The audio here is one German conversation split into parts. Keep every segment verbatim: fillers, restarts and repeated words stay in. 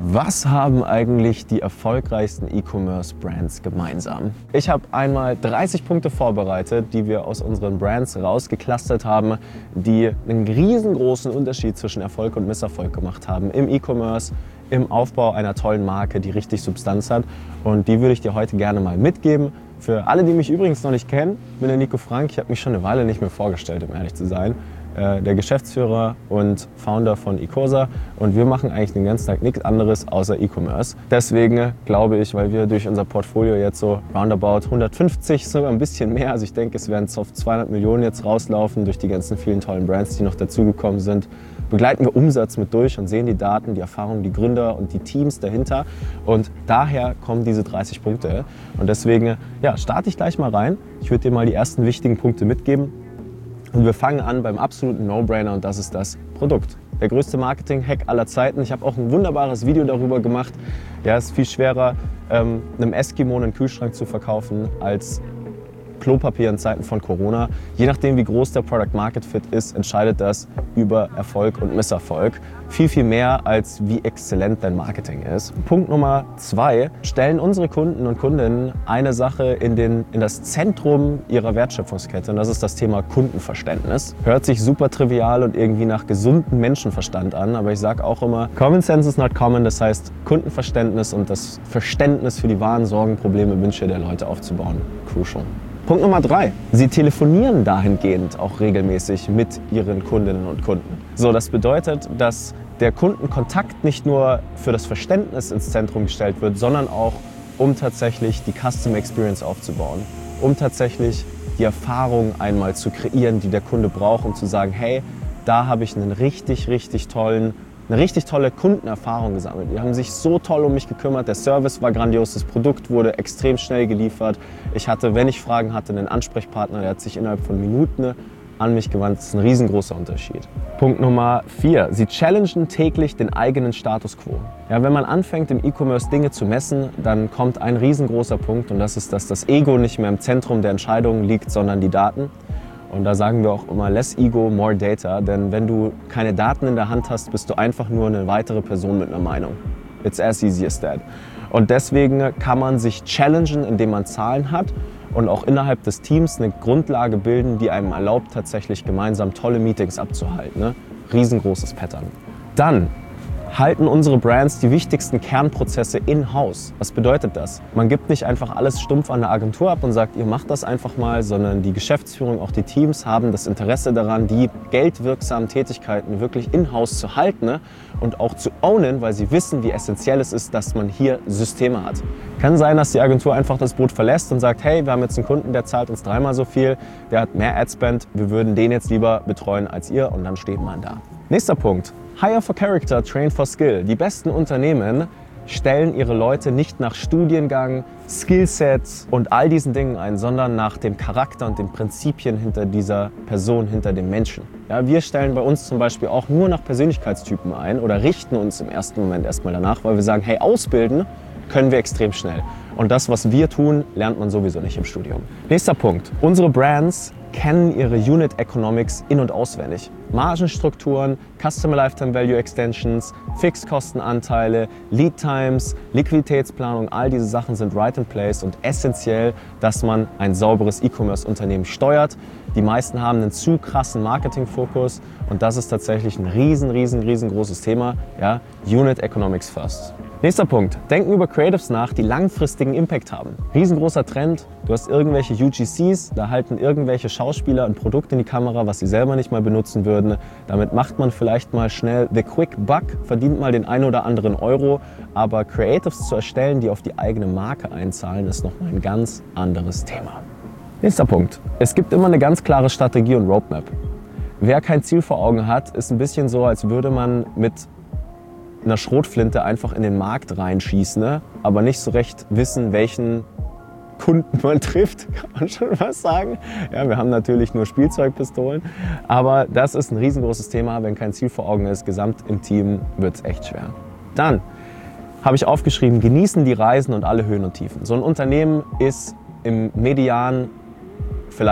Was haben eigentlich die erfolgreichsten E-Commerce-Brands gemeinsam? Ich habe einmal dreißig Punkte vorbereitet, die wir aus unseren Brands rausgeclustert haben, die einen riesengroßen Unterschied zwischen Erfolg und Misserfolg gemacht haben im E-Commerce, im Aufbau einer tollen Marke, die richtig Substanz hat. Und die würde ich dir heute gerne mal mitgeben. Für alle, die mich übrigens noch nicht kennen, ich bin der Nico Frank. Ich habe mich schon eine Weile nicht mehr vorgestellt, um ehrlich zu sein. Der Geschäftsführer und Founder von Ecosa, und wir machen eigentlich den ganzen Tag nichts anderes außer E-Commerce. Deswegen glaube ich, weil wir durch unser Portfolio jetzt so roundabout hundertfünfzig, sogar ein bisschen mehr, also ich denke, es werden auf zweihundert Millionen jetzt rauslaufen durch die ganzen vielen tollen Brands, die noch dazugekommen sind, begleiten wir Umsatz mit durch und sehen die Daten, die Erfahrungen, die Gründer und die Teams dahinter, und daher kommen diese dreißig Punkte. Und deswegen ja, starte ich gleich mal rein. Ich würde dir mal die ersten wichtigen Punkte mitgeben. Und wir fangen an beim absoluten No-Brainer, und das ist das Produkt. Der größte Marketing-Hack aller Zeiten. Ich habe auch ein wunderbares Video darüber gemacht. Ja, es ist viel schwerer, ähm, einem Eskimo einen Kühlschrank zu verkaufen als Klopapier in Zeiten von Corona. Je nachdem, wie groß der Product Market Fit ist, entscheidet das über Erfolg und Misserfolg. Viel, viel mehr als wie exzellent dein Marketing ist. Punkt Nummer zwei: Stellen unsere Kunden und Kundinnen eine Sache in, den, in das Zentrum ihrer Wertschöpfungskette, und das ist das Thema Kundenverständnis. Hört sich super trivial und irgendwie nach gesundem Menschenverstand an, aber ich sage auch immer, Common Sense is not common. Das heißt, Kundenverständnis und das Verständnis für die wahren Sorgen, Probleme, Wünsche der Leute aufzubauen. Crucial. Punkt Nummer drei: Sie telefonieren dahingehend auch regelmäßig mit Ihren Kundinnen und Kunden. So, das bedeutet, dass der Kundenkontakt nicht nur für das Verständnis ins Zentrum gestellt wird, sondern auch, um tatsächlich die Customer Experience aufzubauen, um tatsächlich die Erfahrung einmal zu kreieren, die der Kunde braucht, um zu sagen, hey, da habe ich einen richtig, richtig tollen eine richtig tolle Kundenerfahrung gesammelt. Die haben sich so toll um mich gekümmert, der Service war grandios, das Produkt wurde extrem schnell geliefert. Ich hatte, wenn ich Fragen hatte, einen Ansprechpartner, der hat sich innerhalb von Minuten an mich gewandt. Das ist ein riesengroßer Unterschied. Punkt Nummer vier: Sie challengen täglich den eigenen Status quo. Ja, wenn man anfängt, im E-Commerce Dinge zu messen, dann kommt ein riesengroßer Punkt, und das ist, dass das Ego nicht mehr im Zentrum der Entscheidungen liegt, sondern die Daten. Und da sagen wir auch immer, less ego, more data. Denn wenn du keine Daten in der Hand hast, bist du einfach nur eine weitere Person mit einer Meinung. It's as easy as that. Und deswegen kann man sich challengen, indem man Zahlen hat und auch innerhalb des Teams eine Grundlage bilden, die einem erlaubt, tatsächlich gemeinsam tolle Meetings abzuhalten. Ne? Riesengroßes Pattern. Dann halten unsere Brands die wichtigsten Kernprozesse in-house. Was bedeutet das? Man gibt nicht einfach alles stumpf an eine Agentur ab und sagt, ihr macht das einfach mal, sondern die Geschäftsführung, auch die Teams haben das Interesse daran, die geldwirksamen Tätigkeiten wirklich in-house zu halten, ne? Und auch zu ownen, weil sie wissen, wie essentiell es ist, dass man hier Systeme hat. Kann sein, dass die Agentur einfach das Boot verlässt und sagt, hey, wir haben jetzt einen Kunden, der zahlt uns dreimal so viel, der hat mehr Adspend, wir würden den jetzt lieber betreuen als ihr, und dann steht man da. Nächster Punkt: Hire for Character, Train for Skill. Die besten Unternehmen stellen ihre Leute nicht nach Studiengang, Skillsets und all diesen Dingen ein, sondern nach dem Charakter und den Prinzipien hinter dieser Person, hinter dem Menschen. Ja, wir stellen bei uns zum Beispiel auch nur nach Persönlichkeitstypen ein oder richten uns im ersten Moment erstmal danach, weil wir sagen, hey, ausbilden können wir extrem schnell. Und das, was wir tun, lernt man sowieso nicht im Studium. Nächster Punkt: Unsere Brands kennen ihre Unit Economics in- und auswendig. Margenstrukturen, Customer Lifetime Value Extensions, Fixkostenanteile, Lead Times, Liquiditätsplanung, all diese Sachen sind right in place und essentiell, dass man ein sauberes E-Commerce-Unternehmen steuert. Die meisten haben einen zu krassen Marketing-Fokus, und das ist tatsächlich ein riesen, riesen, riesengroßes Thema. Ja? Unit Economics first. Nächster Punkt: Denken über Creatives nach, die langfristigen Impact haben. Riesengroßer Trend. Du hast irgendwelche U G Cs, da halten irgendwelche Schauspieler ein Produkt in die Kamera, was sie selber nicht mal benutzen würden. Damit macht man vielleicht mal schnell the quick buck, verdient mal den einen oder anderen Euro. Aber Creatives zu erstellen, die auf die eigene Marke einzahlen, ist nochmal ein ganz anderes Thema. Nächster Punkt: Es gibt immer eine ganz klare Strategie und Roadmap. Wer kein Ziel vor Augen hat, ist ein bisschen so, als würde man mit einer Schrotflinte einfach in den Markt reinschießen, ne? Aber nicht so recht wissen, welchen Kunden man trifft, kann man schon was sagen. Ja, wir haben natürlich nur Spielzeugpistolen, aber das ist ein riesengroßes Thema. Wenn kein Ziel vor Augen ist, gesamt im Team, wird es echt schwer. Dann habe ich aufgeschrieben, genießen die Reisen und alle Höhen und Tiefen. So ein Unternehmen ist im Median vielleicht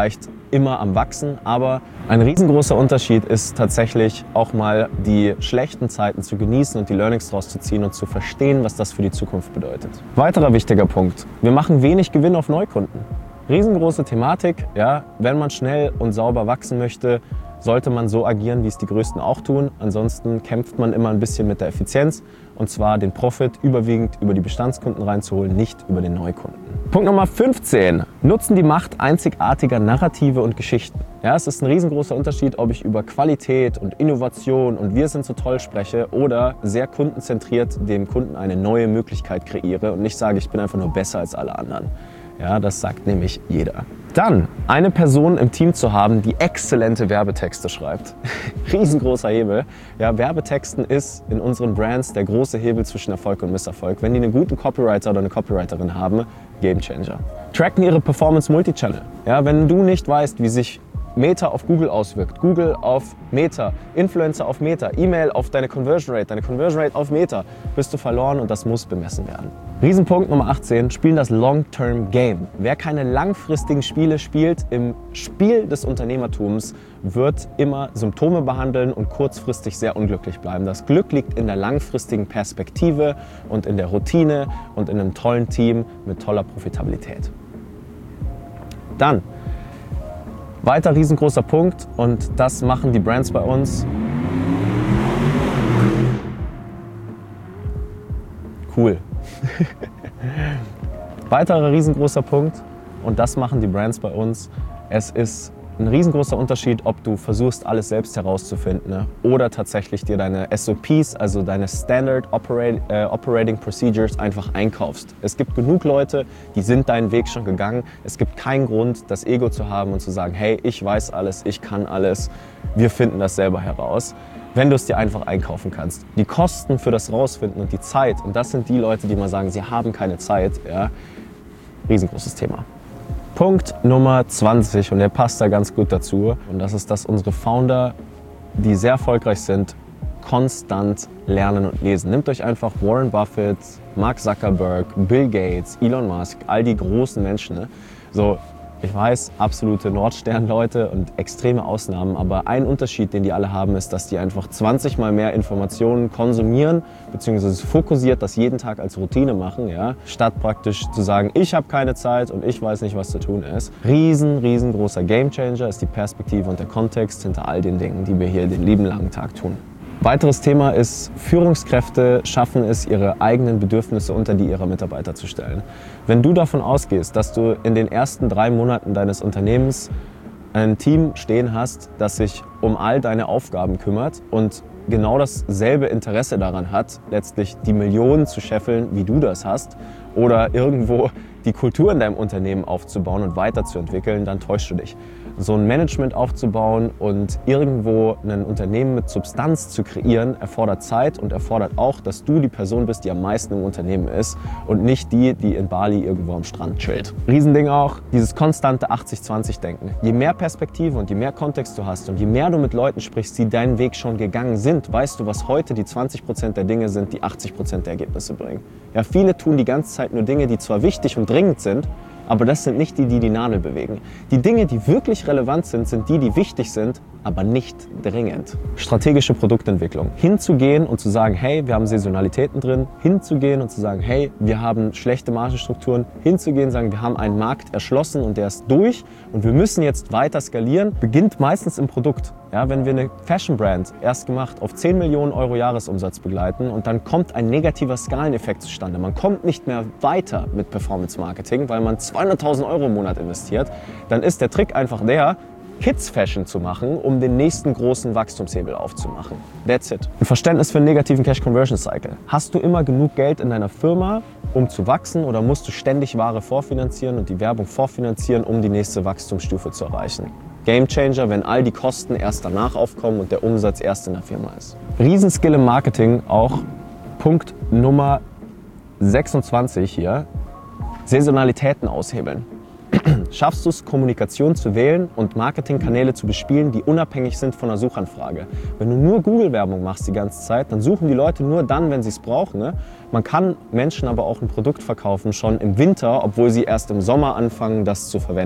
immer am Wachsen, aber ein riesengroßer Unterschied ist tatsächlich auch mal die schlechten Zeiten zu genießen und die Learnings draus zu ziehen und zu verstehen, was das für die Zukunft bedeutet. Weiterer wichtiger Punkt: Wir machen wenig Gewinn auf Neukunden. Riesengroße Thematik, ja, wenn man schnell und sauber wachsen möchte, sollte man so agieren, wie es die Größten auch tun. Ansonsten kämpft man immer ein bisschen mit der Effizienz, und zwar den Profit überwiegend über die Bestandskunden reinzuholen, nicht über den Neukunden. Punkt Nummer fünfzehn. Nutzen die Macht einzigartiger Narrative und Geschichten. Ja, es ist ein riesengroßer Unterschied, ob ich über Qualität und Innovation und wir sind so toll spreche oder sehr kundenzentriert dem Kunden eine neue Möglichkeit kreiere und nicht sage, ich bin einfach nur besser als alle anderen. Ja, das sagt nämlich jeder. Dann eine Person im Team zu haben, die exzellente Werbetexte schreibt. Riesengroßer Hebel. Ja, Werbetexten ist in unseren Brands der große Hebel zwischen Erfolg und Misserfolg. Wenn die einen guten Copywriter oder eine Copywriterin haben, Gamechanger. Tracken ihre Performance Multichannel. Ja, wenn du nicht weißt, wie sich Meta auf Google auswirkt, Google auf Meta, Influencer auf Meta, E-Mail auf deine Conversion Rate, deine Conversion Rate auf Meta, bist du verloren und das muss bemessen werden. Riesenpunkt Nummer achtzehn, spielen das Long-Term-Game. Wer keine langfristigen Spiele spielt im Spiel des Unternehmertums, wird immer Symptome behandeln und kurzfristig sehr unglücklich bleiben. Das Glück liegt in der langfristigen Perspektive und in der Routine und in einem tollen Team mit toller Profitabilität. Dann weiter riesengroßer Punkt, und das machen die Brands bei uns. Cool. Weiterer riesengroßer Punkt, und das machen die Brands bei uns. Es ist ein riesengroßer Unterschied, ob du versuchst, alles selbst herauszufinden, ne? oder tatsächlich dir deine S O Ps, also deine Standard Operate, äh, Operating Procedures, einfach einkaufst. Es gibt genug Leute, die sind deinen Weg schon gegangen. Es gibt keinen Grund, das Ego zu haben und zu sagen, hey, ich weiß alles, ich kann alles, wir finden das selber heraus, wenn du es dir einfach einkaufen kannst. Die Kosten für das Rausfinden und die Zeit, und das sind die Leute, die mal sagen, sie haben keine Zeit, ja, riesengroßes Thema. Punkt Nummer zwanzig, und der passt da ganz gut dazu, und das ist, dass unsere Founder, die sehr erfolgreich sind, konstant lernen und lesen. Nehmt euch einfach Warren Buffett, Mark Zuckerberg, Bill Gates, Elon Musk, all die großen Menschen. Ne? So, ich weiß, absolute Nordstern-Leute und extreme Ausnahmen, aber ein Unterschied, den die alle haben, ist, dass die einfach zwanzig Mal mehr Informationen konsumieren, beziehungsweise fokussiert das jeden Tag als Routine machen, ja, statt praktisch zu sagen, ich habe keine Zeit und ich weiß nicht, was zu tun ist. Riesen, riesengroßer Gamechanger ist die Perspektive und der Kontext hinter all den Dingen, die wir hier den lieben langen Tag tun. Weiteres Thema ist, Führungskräfte schaffen es, ihre eigenen Bedürfnisse unter die ihrer Mitarbeiter zu stellen. Wenn du davon ausgehst, dass du in den ersten drei Monaten deines Unternehmens ein Team stehen hast, das sich um all deine Aufgaben kümmert und genau dasselbe Interesse daran hat, letztlich die Millionen zu scheffeln, wie du das hast, oder irgendwo die Kultur in deinem Unternehmen aufzubauen und weiterzuentwickeln, dann täuschst du dich. So ein Management aufzubauen und irgendwo ein Unternehmen mit Substanz zu kreieren, erfordert Zeit und erfordert auch, dass du die Person bist, die am meisten im Unternehmen ist und nicht die, die in Bali irgendwo am Strand chillt. Riesending auch, dieses konstante achtzig zwanzig Denken. Je mehr Perspektive und je mehr Kontext du hast und je mehr du mit Leuten sprichst, die deinen Weg schon gegangen sind, weißt du, was heute die zwanzig Prozent der Dinge sind, die achtzig Prozent der Ergebnisse bringen. Ja, viele tun die ganze Zeit nur Dinge, die zwar wichtig und dringend sind, aber das sind nicht die, die die Nadel bewegen. Die Dinge, die wirklich relevant sind, sind die, die wichtig sind, aber nicht dringend. Strategische Produktentwicklung. Hinzugehen und zu sagen, hey, wir haben Saisonalitäten drin. Hinzugehen und zu sagen, hey, wir haben schlechte Margenstrukturen. Hinzugehen und sagen, wir haben einen Markt erschlossen und der ist durch und wir müssen jetzt weiter skalieren, beginnt meistens im Produkt. Ja, wenn wir eine Fashion-Brand erst gemacht auf zehn Millionen Euro Jahresumsatz begleiten und dann kommt ein negativer Skaleneffekt zustande. Man kommt nicht mehr weiter mit Performance-Marketing, weil man zweihunderttausend Euro im Monat investiert. Dann ist der Trick einfach der, Kids-Fashion zu machen, um den nächsten großen Wachstumshebel aufzumachen. That's it. Ein Verständnis für einen negativen Cash-Conversion-Cycle. Hast du immer genug Geld in deiner Firma, um zu wachsen, oder musst du ständig Ware vorfinanzieren und die Werbung vorfinanzieren, um die nächste Wachstumsstufe zu erreichen? Gamechanger, wenn all die Kosten erst danach aufkommen und der Umsatz erst in der Firma ist. Riesenskill im Marketing, auch Punkt Nummer sechsundzwanzig hier, Saisonalitäten aushebeln. Schaffst du es, Kommunikation zu wählen und Marketingkanäle zu bespielen, die unabhängig sind von der Suchanfrage? Wenn du nur Google-Werbung machst die ganze Zeit, dann suchen die Leute nur dann, wenn sie es brauchen. Ne? Man kann Menschen aber auch ein Produkt verkaufen, schon im Winter, obwohl sie erst im Sommer anfangen, das zu verwenden.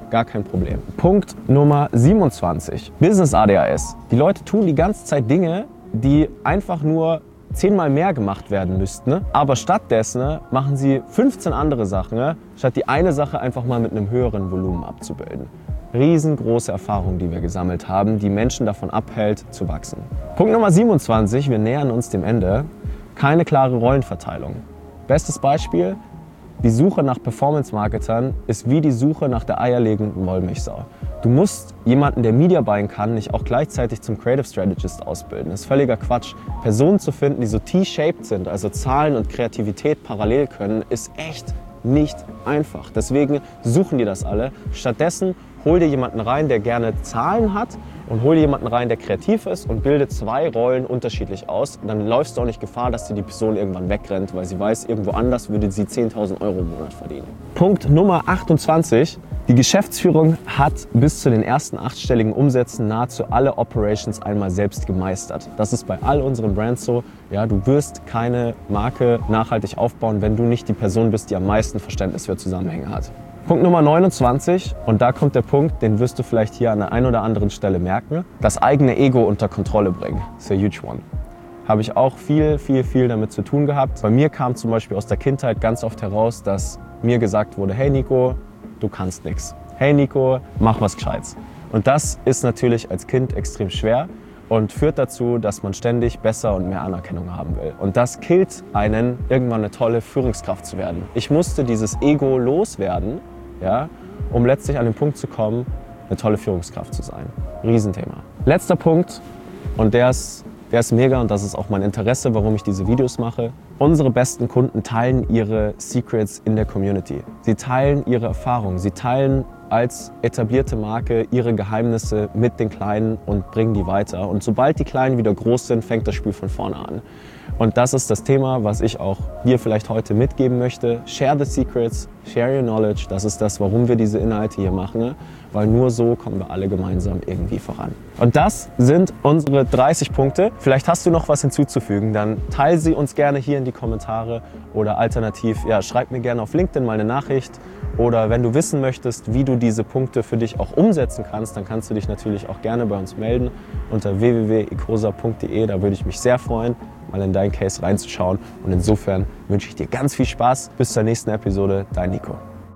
gar kein Problem. Punkt Nummer siebenundzwanzig, Business A D H S. Die Leute tun die ganze Zeit Dinge, die einfach nur zehnmal mehr gemacht werden müssten, ne? Aber stattdessen ne, machen sie fünfzehn andere Sachen, ne? Statt die eine Sache einfach mal mit einem höheren Volumen abzubilden. Riesengroße Erfahrung, die wir gesammelt haben, die Menschen davon abhält, zu wachsen. Punkt Nummer siebenundzwanzig, wir nähern uns dem Ende. Keine klare Rollenverteilung. Bestes Beispiel, die Suche nach Performance-Marketern ist wie die Suche nach der eierlegenden Wollmilchsau. Du musst jemanden, der Media Buying kann, nicht auch gleichzeitig zum Creative Strategist ausbilden. Das ist völliger Quatsch. Personen zu finden, die so T-shaped sind, also Zahlen und Kreativität parallel können, ist echt nicht einfach. Deswegen suchen die das alle. Stattdessen hol dir jemanden rein, der gerne Zahlen hat und hol dir jemanden rein, der kreativ ist und bilde zwei Rollen unterschiedlich aus. Und dann läufst du auch nicht Gefahr, dass dir die Person irgendwann wegrennt, weil sie weiß, irgendwo anders würde sie zehntausend Euro im Monat verdienen. Punkt Nummer achtundzwanzig. Die Geschäftsführung hat bis zu den ersten achtstelligen Umsätzen nahezu alle Operations einmal selbst gemeistert. Das ist bei all unseren Brands so. Ja, du wirst keine Marke nachhaltig aufbauen, wenn du nicht die Person bist, die am meisten Verständnis für Zusammenhänge hat. Punkt Nummer neunundzwanzig, und da kommt der Punkt, den wirst du vielleicht hier an der einen oder anderen Stelle merken, das eigene Ego unter Kontrolle bringen. Das ist a huge one. Habe ich auch viel, viel, viel damit zu tun gehabt. Bei mir kam zum Beispiel aus der Kindheit ganz oft heraus, dass mir gesagt wurde, hey Nico, du kannst nichts. Hey Nico, mach was Gescheites. Und das ist natürlich als Kind extrem schwer und führt dazu, dass man ständig besser und mehr Anerkennung haben will. Und das killt einen, irgendwann eine tolle Führungskraft zu werden. Ich musste dieses Ego loswerden, ja, um letztlich an den Punkt zu kommen, eine tolle Führungskraft zu sein. Riesenthema. Letzter Punkt, und der ist, der ist mega und das ist auch mein Interesse, warum ich diese Videos mache. Unsere besten Kunden teilen ihre Secrets in der Community. Sie teilen ihre Erfahrungen, sie teilen als etablierte Marke ihre Geheimnisse mit den Kleinen und bringen die weiter. Und sobald die Kleinen wieder groß sind, fängt das Spiel von vorne an. Und das ist das Thema, was ich auch dir vielleicht heute mitgeben möchte. Share the secrets, share your knowledge. Das ist das, warum wir diese Inhalte hier machen. Weil nur so kommen wir alle gemeinsam irgendwie voran. Und das sind unsere dreißig Punkte. Vielleicht hast du noch was hinzuzufügen, dann teile sie uns gerne hier in die Kommentare oder alternativ, ja, schreib mir gerne auf LinkedIn mal eine Nachricht. Oder wenn du wissen möchtest, wie du diese Punkte für dich auch umsetzen kannst, dann kannst du dich natürlich auch gerne bei uns melden unter w w w punkt ecosa punkt de. Da würde ich mich sehr freuen, mal in deinen Case reinzuschauen. Und insofern wünsche ich dir ganz viel Spaß. Bis zur nächsten Episode. Dein Nico.